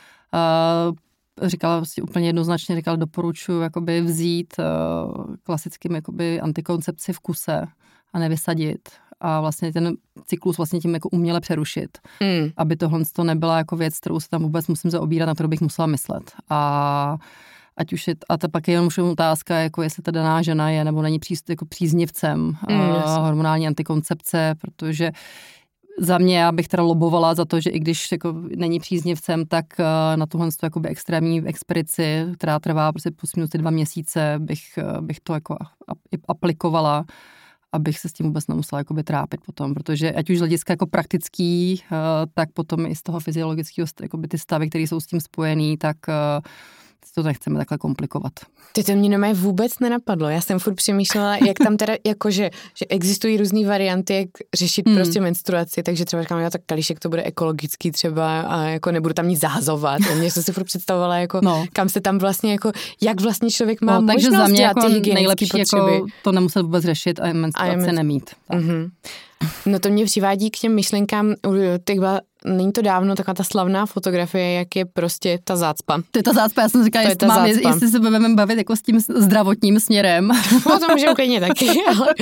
Uh, říkala vlastně úplně jednoznačně, říkala, doporučuji jakoby vzít uh, klasickým jakoby antikoncepci v kuse a nevysadit. A vlastně ten cyklus vlastně tím jako uměle přerušit. Mm. Aby tohle to nebyla jako věc, kterou se tam vůbec musím zaobírat, na kterou bych musela myslet. A ať už je, a to pak je jenom otázka, jako jestli ta daná žena je nebo není příst, jako příznivcem mm, uh, hormonální antikoncepce, protože za mě, já bych teda lobovala za to, že i když jako není příznivcem, tak uh, na tuhle jakoby extrémní expedici, která trvá prostě plus minus ty dva měsíce, bych, uh, bych to jako aplikovala, abych se s tím vůbec nemusela jakoby trápit potom, protože ať už z hlediska jako praktický, uh, tak potom i z toho fyziologického, jakoby ty stavy, které jsou s tím spojený, tak uh, to nechceme takhle komplikovat. Ty to mě normálně vůbec nenapadlo. Já jsem furt přemýšlela, jak tam teda, jakože, že existují různý varianty, jak řešit hmm. prostě menstruaci, takže třeba říkám, jo, tak kalíšek to bude ekologický třeba a jako nebudu tam nic zahazovat. A mě jsem si furt představovala, jako, no. kam se tam vlastně, jako, jak vlastně člověk má no, možnost takže za mě dělat jako ty hygienické nejlepší potřeby. Jako to nemuset vůbec řešit a menstruaci a men... nemít. Mm-hmm. No to mě přivádí k těm myšlenkám, těch byla, není to dávno, taková ta slavná fotografie, jak je prostě ta zácpa. To je ta zácpa, já jsem říkala, jestli, mám, jestli se budeme bavit jako s tím zdravotním směrem. No to může úplně taky. Ale...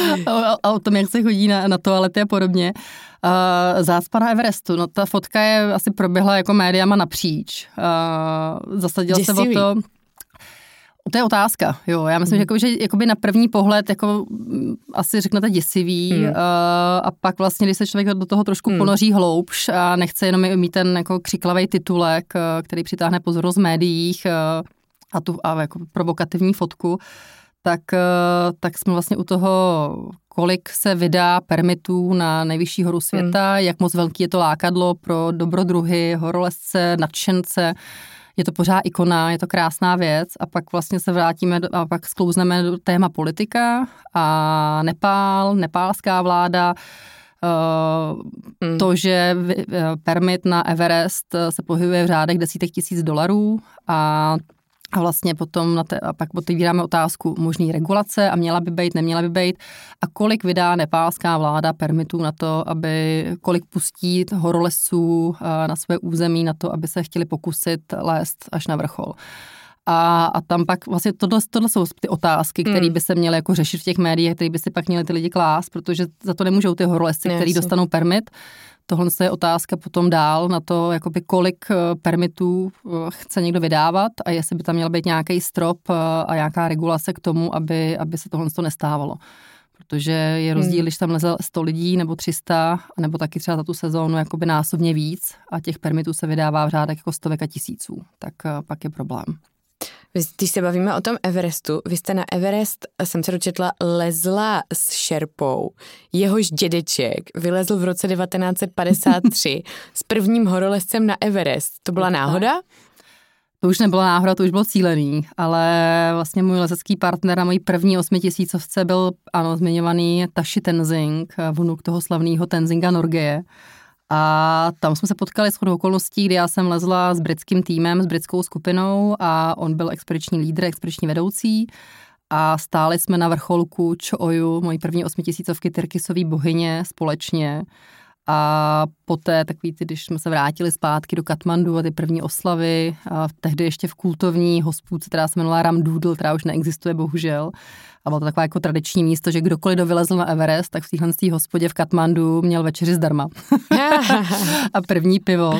a o tom, jak se chodí na, na toalety a podobně. Uh, zácpa na Everestu, no ta fotka je asi proběhla jako médiama napříč. Uh, zasadila se o to... To je otázka, jo. Já myslím, hmm. že, že jakoby na první pohled jako asi řeknete děsivý hmm. uh, a pak vlastně, když se člověk do toho trošku hmm. ponoří hloubš a nechce jenom mít ten jako křiklavý titulek, uh, který přitáhne pozornost v médiích uh, a tu a jako provokativní fotku, tak, uh, tak jsme vlastně u toho, kolik se vydá permitů na nejvyšší horu světa, hmm. jak moc velký je to lákadlo pro dobrodruhy, horolezce, nadšence. Je to pořád ikona, je to krásná věc a pak vlastně se vrátíme a pak sklouzneme do téma politika a Nepál, nepálská vláda, mm. to, že permit na Everest se pohybuje v řádech desítek tisíc dolarů a A vlastně potom na te, a pak otevíráme otázku možný regulace a měla by být, neměla by být a kolik vydá nepálská vláda permitů na to, aby kolik pustí horolezců na své území na to, aby se chtěli pokusit lézt až na vrchol. A, a tam pak vlastně tohle, tohle jsou ty otázky, které by se měly jako řešit v těch médiích, které by si pak měly ty lidi klást, protože za to nemůžou ty horolezci, kteří dostanou permit. Tohle je otázka potom dál na to, jakoby kolik permitů chce někdo vydávat a jestli by tam měl být nějaký strop a nějaká regulace k tomu, aby, aby se tohle nestávalo. Protože je rozdíl, hmm. když tam leze sto lidí nebo tři sta, nebo taky třeba za tu sezónu jakoby násobně víc a těch permitů se vydává v řádech jako stovek a tisíců, tak pak je problém. Když se bavíme o tom Everestu, vy jste na Everest, jsem se dočetla, lezla s šerpou. Jehož dědeček vylezl v roce devatenáct set padesát tři s prvním horolezcem na Everest. To byla náhoda? To už nebyla náhoda, to už bylo cílený, ale vlastně můj lezecký partner na mojí první osmitisícovce byl, ano, zmiňovaný Tashi Tenzing, vnuk toho slavného Tenzinga Norgeje. A tam jsme se potkali shodou okolností, kdy já jsem lezla s britským týmem, s britskou skupinou a on byl expediční lídr, expediční vedoucí a stáli jsme na vrcholku Čo-Oju, mojí první osmitisícovky Tyrkisový bohyně společně. A poté takový ty, když jsme se vrátili zpátky do Katmandu a ty první oslavy, a tehdy ještě v kultovní hospůdce, která se jmenovala Ramdoodle, která už neexistuje bohužel. A bylo to takové jako tradiční místo, že kdokoliv dovylezl na Everest, tak v téhle hospodě v Katmandu měl večeři zdarma. A první pivo.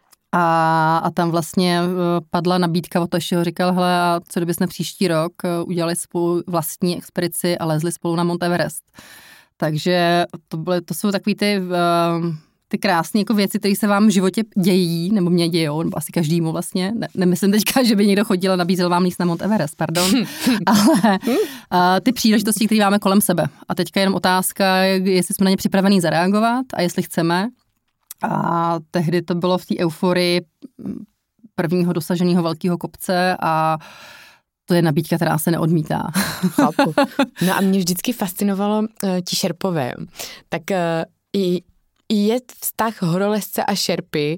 A, a tam vlastně padla nabídka od Tošiho, říkal, hele, a co kdyby jsme příští rok udělali spolu vlastní expedici a lezli spolu na Mount Everest. Takže to, byly, to jsou takový ty, uh, ty krásné jako věci, které se vám v životě dějí, nebo mě dějou, nebo asi každému vlastně. Ne, nemyslím teďka, že by někdo chodil a nabízel vám líst na Mount Everest, pardon. Ale uh, ty příležitosti, které máme kolem sebe. A teďka je jenom otázka, jestli jsme na ně připravení zareagovat a jestli chceme. A tehdy to bylo v té euforii prvního dosaženého velkého kopce a to je nabídka, která se neodmítá. Chápu. No a mě vždycky fascinovalo uh, ti šerpové. Tak uh, i, je vztah horolezce a šerpy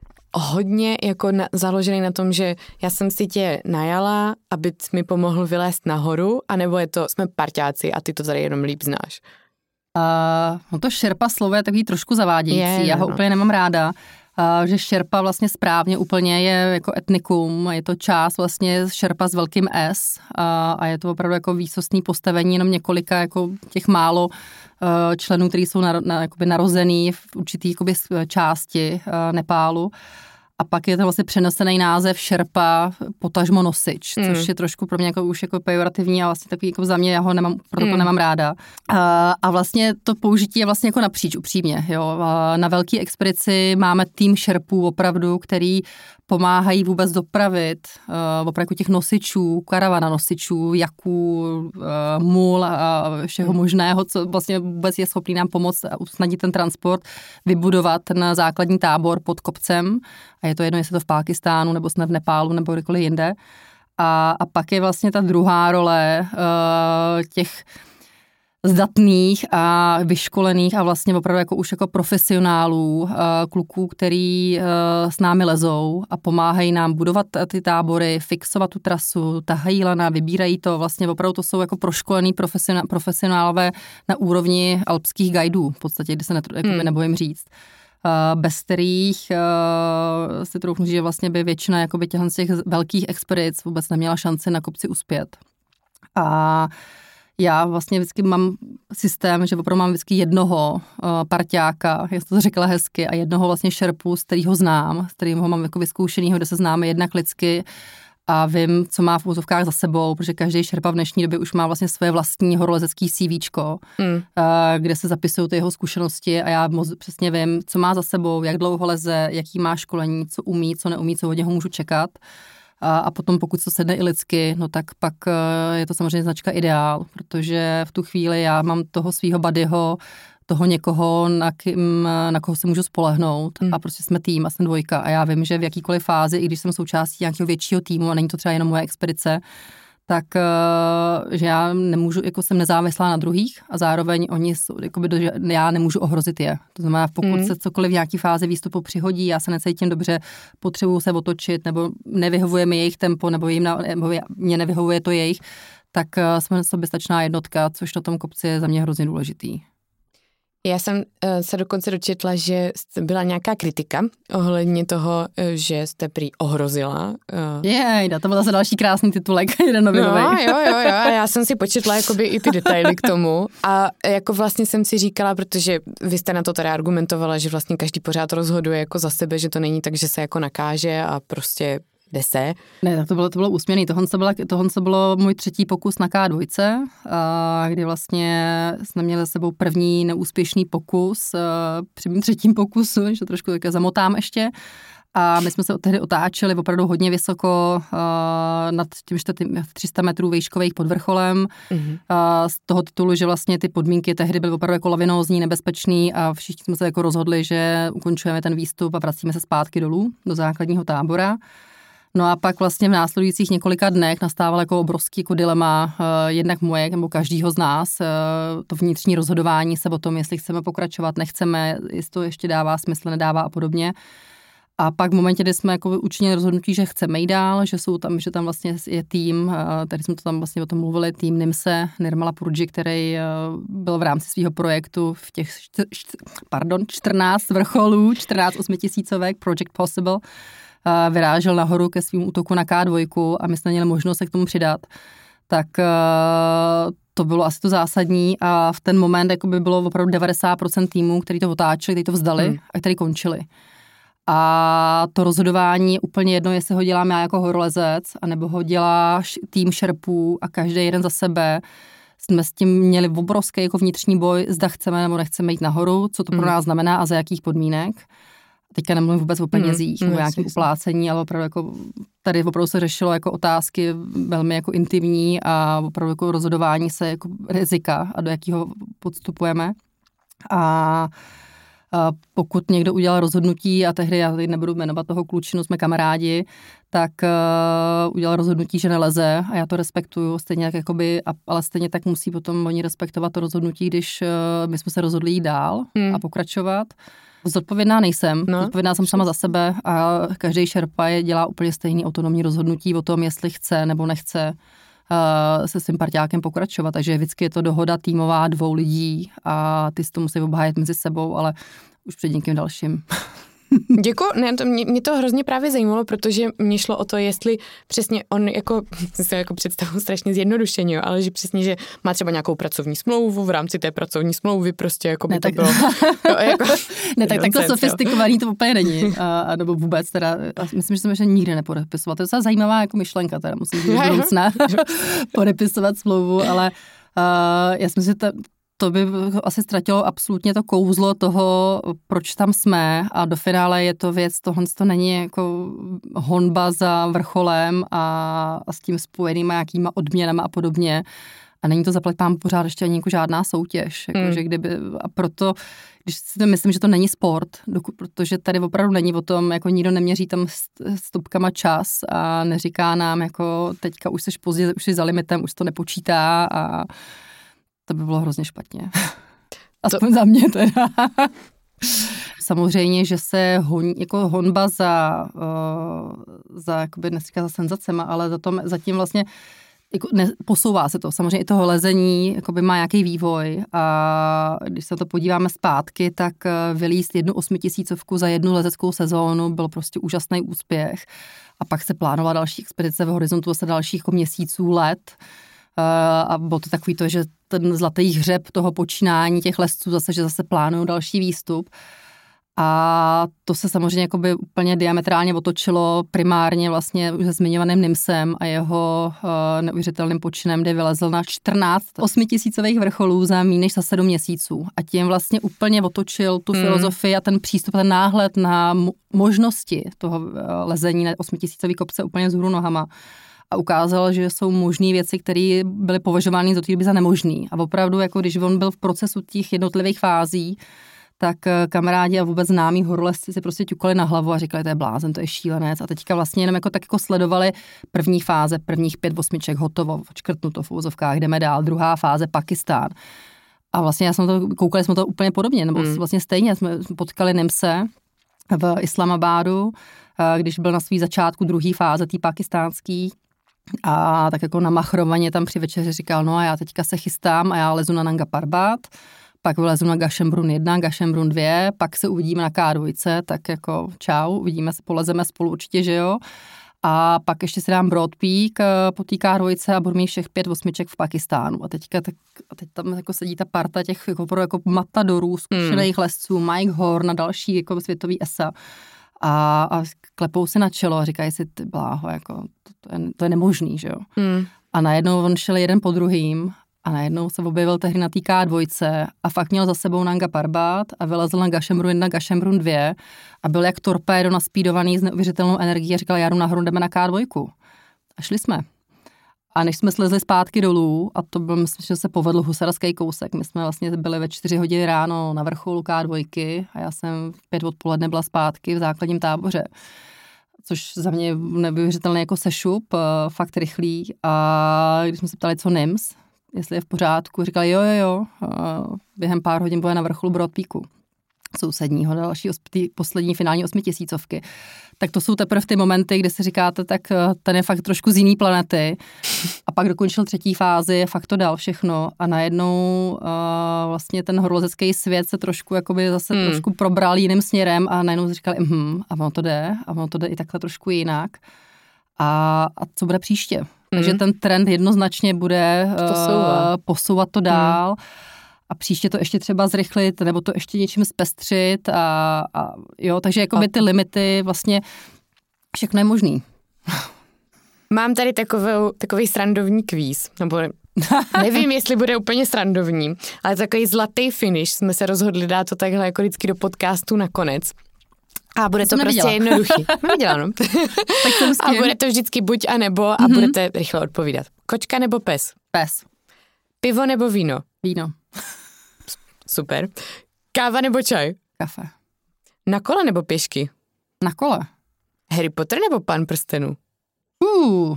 hodně jako na, založený na tom, že já jsem si tě najala, aby mi pomohl vylézt nahoru, anebo je to, jsme parťáci a ty to tady jenom líp znáš? Uh, no to šerpa slovo je takový trošku zavádějící, je, já ho no. úplně nemám ráda. Uh, že šerpa vlastně správně úplně je jako etnikum, je to část vlastně šerpa s velkým S uh, a je to opravdu jako výsostný postavení jenom několika jako těch málo uh, členů, kteří jsou na, na, jakoby narozený v určitý jakoby části uh, Nepálu. A pak je to vlastně přenesený název šerpa, potažmo nosič, mm. což je trošku pro mě jako už jako pejorativní a vlastně takový jako za mě, já ho nemám, proto mm. to nemám ráda. A, a vlastně to použití je vlastně jako napříč upřímně. Jo. Na velký expedici máme tým šerpů opravdu, který pomáhají vůbec dopravit uh, opravdu těch nosičů, karavana nosičů, jaků, uh, mul a všeho možného, co vlastně vůbec je schopný nám pomoct a usnadnit ten transport, vybudovat ten základní tábor pod kopcem. A je to jedno, jestli to v Pákistánu, nebo jsme v Nepálu, nebo kdekoliv jinde. A, a pak je vlastně ta druhá role uh, těch zdatných a vyškolených a vlastně opravdu jako už jako profesionálů, uh, kluků, který uh, s námi lezou a pomáhají nám budovat ty tábory, fixovat tu trasu, tahají lana, vybírají to. Vlastně opravdu to jsou jako proškolení profesionál, profesionálové na úrovni alpských guidů, v podstatě, kdy se ne, jako hmm. nebojím říct. Uh, bez kterých uh, si troufnu říct, že vlastně by většina jakoby těchto z těch velkých expedic vůbec neměla šanci na kopci uspět. A já vlastně vždycky mám systém, že opravdu mám vždycky jednoho uh, parťáka, jak to řekla hezky, a jednoho vlastně šerpu, z kterého znám, z kterého mám jako vyzkoušenýho, kde se známe jednak lidsky a vím, co má v úzovkách za sebou, protože každý šerpa v dnešní době už má vlastně svoje vlastní horolezecký CVčko, mm. kde se zapisují ty jeho zkušenosti a já moc přesně vím, co má za sebou, jak dlouho leze, jaký má školení, co umí, co neumí, co od něho můžu čekat. A, a potom pokud to sedne i lidsky, no tak pak je to samozřejmě značka ideál, protože v tu chvíli já mám toho svýho buddyho, toho někoho, na, kým, na koho se můžu spolehnout hmm. a prostě jsme tým a jsem dvojka a já vím, že v jakýkoliv fázi, i když jsem součástí nějakého většího týmu a není to třeba jenom moje expedice, tak že já nemůžu, jako jsem nezávislá na druhých a zároveň oni jsou, jakoby, já nemůžu ohrozit je. To znamená, pokud hmm. se cokoliv v nějaký fázi výstupu přihodí, já se necítím dobře, potřebuju se otočit, nebo nevyhovuje mi jejich tempo, nebo, jim na, nebo mě nevyhovuje to jejich, tak jsme soběstačná jednotka, což na tom kopci je za mě hrozně důležitý. Já jsem uh, se dokonce dočetla, že byla nějaká kritika ohledně toho, uh, že jste prý ohrozila. Uh... Jej, to byl zase další krásný titulek, jeden novinový. No, jo, jo, jo, já jsem si početla jakoby i ty detaily k tomu a jako vlastně jsem si říkala, protože vy jste na to tady argumentovala, že vlastně každý pořád rozhoduje jako za sebe, že to není tak, že se jako nakáže a prostě jde se. Ne, tak to bylo, to bylo úsměvný. Tohle bylo, tohle bylo můj třetí pokus na ká dva, kdy vlastně jsme měli za sebou první neúspěšný pokus při mým třetím pokusu, že to trošku tak zamotám ještě. A my jsme se tehdy otáčeli opravdu hodně vysoko nad tím tři sta metrů výškových pod vrcholem. Mm-hmm. Z toho titulu, že vlastně ty podmínky tehdy byly opravdu jako lavinózní, nebezpečný a všichni jsme se jako rozhodli, že ukončujeme ten výstup a vracíme se zpátky dolů do základního tábora. No a pak vlastně v následujících několika dnech nastával jako obrovský jako dilema, uh, jednak moje, nebo každýho z nás, uh, to vnitřní rozhodování se o tom, jestli chceme pokračovat, nechceme, jestli to ještě dává smysl, nedává a podobně. A pak v momentě, kdy jsme jako učinili rozhodnutí, že chceme jít dál, že jsou tam, že tam vlastně je tým, tady jsme to tam vlastně o tom mluvili, tým Nimse, Nirmala Purji, který byl v rámci svého projektu v těch pardon, čtrnáct vrcholů, čtrnáct osmitisícovek, Project Possible, vyrážel nahoru ke svým útoku na ká dva a my jsme měli možnost se k tomu přidat. Tak to bylo asi to zásadní a v ten moment jako by bylo opravdu devadesát procent týmů, který to otáčeli, který to vzdali hmm. a který končili. A to rozhodování je úplně jedno, jestli ho dělám já jako horolezec, anebo ho dělá tým šerpů a každý jeden za sebe. Jsme s tím měli obrovský jako vnitřní boj, zda chceme nebo nechceme jít nahoru, co to pro nás znamená a za jakých podmínek. Teďka nemluvím vůbec o penězích, mm, o nějakém uplácení, ale opravdu jako tady opravdu se řešilo jako otázky velmi jako intimní a opravdu jako rozhodování se jako rizika a do jakého podstupujeme. A A pokud někdo udělal rozhodnutí, a tehdy já nebudu jmenovat toho klučinu, jsme kamarádi, tak uh, udělal rozhodnutí, že neleze a já to respektuju, stejně tak jakoby, a, ale stejně tak musí potom oni respektovat to rozhodnutí, když uh, my jsme se rozhodli jít dál hmm. a pokračovat. Zodpovědná nejsem, no. Zodpovědná jsem sama za sebe a každý šerpa je dělá úplně stejný autonomní rozhodnutí o tom, jestli chce nebo nechce uh, se svým parťákem pokračovat. Takže vždycky je to dohoda týmová dvou lidí a ty si to musí obhájit mezi sebou, ale už před někým dalším. Děkuji, ne, to mě, mě to hrozně právě zajímalo, protože mě šlo o to, jestli přesně on jako, si jako představu strašně zjednodušeně, jo, ale že přesně, že má třeba nějakou pracovní smlouvu, v rámci té pracovní smlouvy prostě jako by ne, to tak... bylo. To, jako, ne, tak, tak to sofistikovaný to úplně není, a, nebo vůbec teda, myslím, že jsem ještě nikdy nepodepisovala. To je docela zajímavá jako myšlenka, teda musím být do budoucna podepisovat smlouvu, ale uh, já jsem si to to by asi ztratilo absolutně to kouzlo toho, proč tam jsme a do finále je to věc, tohle to není jako honba za vrcholem a, a s tím spojenýma jakýma odměnama a podobně. A není to zaplať pán pořád ještě ani jako žádná soutěž. Jako, mm. že kdyby, a proto, když si myslím, že to není sport, dokud, protože tady opravdu není o tom, jako nikdo neměří tam stopkama čas a neříká nám, jako teďka už seš pozdě, už jsi za limitem, už to nepočítá a to by bylo hrozně špatně. Aspoň to... za mě teda. Samozřejmě, že se hon, jako honba za, uh, za jakoby neříká za senzacema, ale za, tom, za tím vlastně jako ne, posouvá se to. Samozřejmě i toho lezení jakoby má nějaký vývoj a když se to podíváme zpátky, tak vylízt jednu osmitisícovku za jednu lezeckou sezónu byl prostě úžasný úspěch a pak se plánovala další expedice v horizontu zase dalších jako měsíců, let. A bylo to takový to, že ten zlatý hřeb toho počínání těch lezců zase, že zase plánují další výstup. A to se samozřejmě jakoby úplně diametrálně otočilo primárně vlastně už se zmiňovaným Nimsem a jeho uh, neuvěřitelným počinem, kde vylezl na čtrnáct osmitisícových vrcholů za méně než za sedm měsíců. A tím vlastně úplně otočil tu mm. filozofii a ten přístup, ten náhled na možnosti toho uh, lezení na osmitisícový kopce úplně vzhůru nohama. A ukázal, že jsou možné věci, které byly považovány do té doby za nemožný. A opravdu, jako když on byl v procesu těch jednotlivých fází, tak kamarádi a vůbec známí horolezci si prostě ťukali na hlavu a říkali, to je blázen, to je šílenec. A teďka vlastně jenom jako tak jako sledovali první fáze, prvních pět osmiček, hotovo, škrtnuto v úvozovkách, jdeme dál, druhá fáze, Pakistán. A vlastně já jsem to, koukali jsme to úplně podobně, nebo hmm. vlastně stejně jsme potkali Nimse v Islamabádu, když byl na svý začátku druhý fáze, tý pakistánský. A tak jako namachrovaně tam při večeři říkal, no a já teďka se chystám a já lezu na Nanga Parbat, pak vylezu na Gasherbrum jedna, Gasherbrum dva, pak se uvidíme na ká dva, tak jako čau, uvidíme se, polezeme spolu určitě, že jo. A pak ještě si dám Broad Peak po té ká dva a budu mít všech pět osmiček v Pakistánu. A teďka tak, a teď tam jako sedí ta parta těch jako, jako matadorů, zkušených hmm. lesců, Mike Horn a další jako světový esa. A, a klepou si na čelo a říkají si, ty bláho, jako, to, to, je, to je nemožný, že jo. Mm. A najednou on šel jeden po druhým a najednou se objevil tehdy na té ká dva a fakt měl za sebou Nanga Parbat a vylezl na Gasherbrum jedna, Gasherbrum dva a byl jak torpédo naspídovaný s neuvěřitelnou energií a říkal, já jdu nahoru, jdeme na ká dva. A šli jsme. A než jsme slezli zpátky dolů, a to byl, myslím, že se povedl husarský kousek, my jsme vlastně byli ve čtyři hodiny ráno na vrcholu ká dva a já jsem v pět odpoledne byla zpátky v základním táboře, což za mě neuvěřitelný jako sešup, fakt rychlý. A když jsme se ptali, co Nims, jestli je v pořádku, říkali jo, jo, jo, během pár hodin bude na vrcholu Broad Peaku. sousedního, další poslední finální osmitisícovky. Tak to jsou teprve ty momenty, kde si říkáte, tak ten je fakt trošku z jiný planety. A pak dokončil třetí fázi, fakt to dal všechno a najednou uh, vlastně ten horolezecký svět se trošku jakoby zase hmm. trošku probral jiným směrem a najednou si říkali, mhm, a ono to jde, a ono to jde i takhle trošku jinak. A, a co bude příště? Hmm. Takže ten trend jednoznačně bude uh, posouvat to dál. Hmm. A příště to ještě třeba zrychlit, nebo to ještě něčím zpestřit a, a jo, takže jakoby ty limity vlastně všechno je možný. Mám tady takovou, takový srandovní kvíz, nebo nevím, jestli bude úplně srandovní, ale takový zlatý finish, jsme se rozhodli dát to takhle jako vždycky do podcastu nakonec. A bude to, to prostě jednoduchý. Neviděla, no. Tak jsem a bude to vždycky buď a nebo a mm-hmm. budete rychle odpovídat. Kočka nebo pes? Pes. Pivo nebo víno? Víno. Super. Káva nebo čaj? Kafe. Na kole nebo pěšky? Na kole. Harry Potter nebo Pan prstenů? Uh,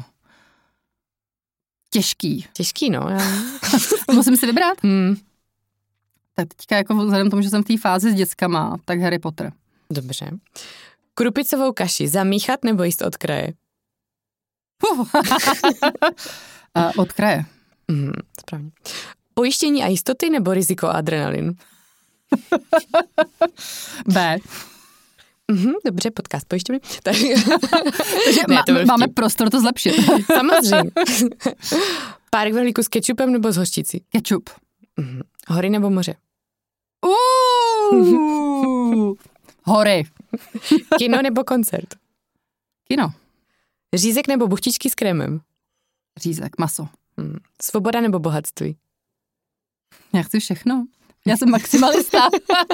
těžký. Těžký, no. Já... Musím si vybrat? Hmm. Tak teďka jako vzhledem tomu, že jsem v té fázi s dětskama, tak Harry Potter. Dobře. Krupicovou kaši zamíchat nebo jíst od kraje? Uh. uh, od kraje. Mm, správně. Pojištění a jistoty nebo riziko a adrenalin? B. Mm-hmm, dobře, podcast pojištění. Takže ne, má, máme prostor to zlepšit. Samozřejmě. Párek v rohlíku s kečupem nebo s hořčicí? Kečup. Mm-hmm. Hory nebo moře? Uh, hory. Kino nebo koncert? Kino. Řízek nebo buchtičky s krémem? Řízek, maso. Mm. Svoboda nebo bohatství? Já chci všechno. Já jsem maximalista.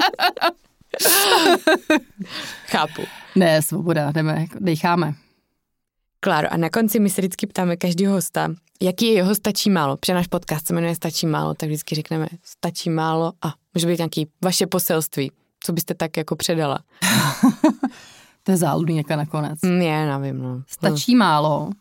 Chápu. Ne, svoboda, jdeme, decháme. Kláro, a na konci my se vždycky ptáme každého hosta, jaký je jeho stačí málo. Protože náš podcast se jmenuje Stačí málo, tak vždycky řekneme stačí málo a může být nějaký vaše poselství. Co byste tak jako předala? To je záludný nějaká nakonec. Je, nevím, no. Stačí málo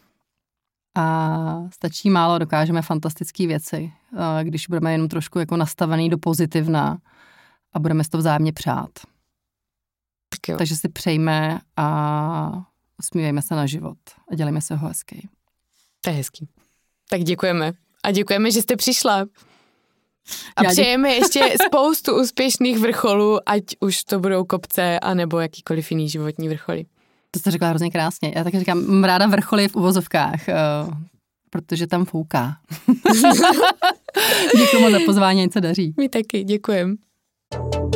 a stačí málo, dokážeme fantastické věci, když budeme jenom trošku jako nastavený do pozitivna a budeme si to vzájemně přát. Tak Takže si přejme a usmívejme se na život a dělejme se ho hezký. To je hezký. Tak děkujeme. A děkujeme, že jste přišla. A Já přejeme dě... ještě spoustu úspěšných vrcholů, ať už to budou kopce, anebo jakýkoliv jiný životní vrcholy. To jsi řekla hrozně krásně. Já taky říkám, mám ráda vrcholy v uvozovkách, uh, protože tam fouká. Děkuji moc za pozvání, ať se daří. My taky, děkujeme.